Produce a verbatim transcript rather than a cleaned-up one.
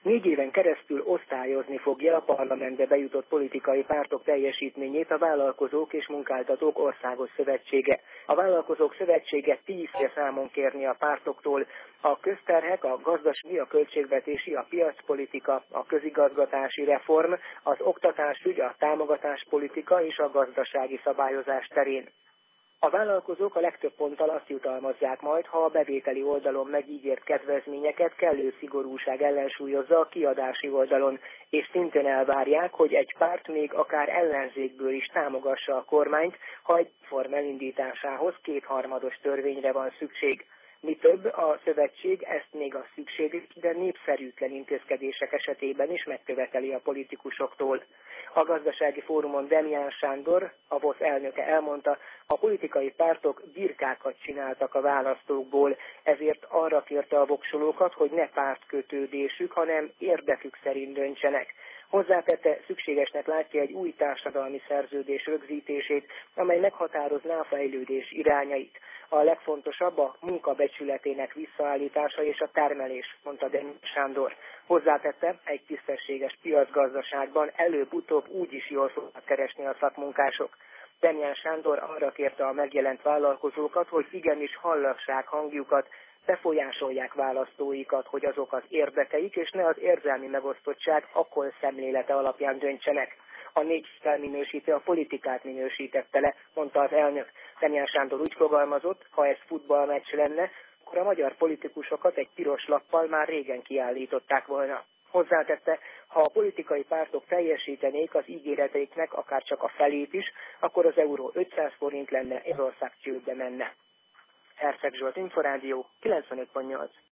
Négy éven keresztül osztályozni fogja a parlamentbe bejutott politikai pártok teljesítményét a Vállalkozók és Munkáltatók Országos Szövetsége. A Vállalkozók Szövetsége tízre számon kérni a pártoktól a közterhek, a gazdasági, a költségvetési, a piacpolitika, a közigazgatási reform, az oktatásügy, a támogatáspolitika és a gazdasági szabályozás terén. A vállalkozók a legtöbb ponttal azt jutalmazzák majd, ha a bevételi oldalon megígért kedvezményeket kellő szigorúság ellensúlyozza a kiadási oldalon, és szintén elvárják, hogy egy párt még akár ellenzékből is támogassa a kormányt, ha egy form elindításához kétharmados törvényre van szükség. Mi több, a szövetség ezt még a szükséges, de népszerűtlen intézkedések esetében is megköveteli a politikusoktól. A gazdasági fórumon Demján Sándor, a vé o es elnöke elmondta, a politikai pártok birkákat csináltak a választókból, ezért arra kérte a voksolókat, hogy ne pártkötődésük, hanem érdekük szerint döntsenek. Hozzátette, szükségesnek látja egy új társadalmi szerződés rögzítését, amely meghatározná a fejlődés irányait. A legfontosabb a munka becsületének visszaállítása és a termelés, mondta Demján Sándor. Hozzátette, egy tisztességes piacgazdaságban előbb-utóbb úgyis jól fognak keresni a szakmunkások. Demján Sándor arra kérte a megjelent vállalkozókat, hogy igenis hallassák hangjukat, befolyásolják választóikat, hogy azok az érdekeik és ne az érzelmi megosztottság akkor szemlélete alapján döntsenek. A négy minősítő a politikát minősítette le, mondta az elnök. Demján Sándor úgy fogalmazott, ha ez futballmeccs lenne, akkor a magyar politikusokat egy piros lappal már régen kiállították volna. Hozzátette, ha a politikai pártok teljesítenék az ígéreteiknek akár csak a felét is, akkor az euró ötszáz forint lenne, az ország csődbe menne. Herceg Zsolt, Inforádió, kilencvenöt pont nyolc.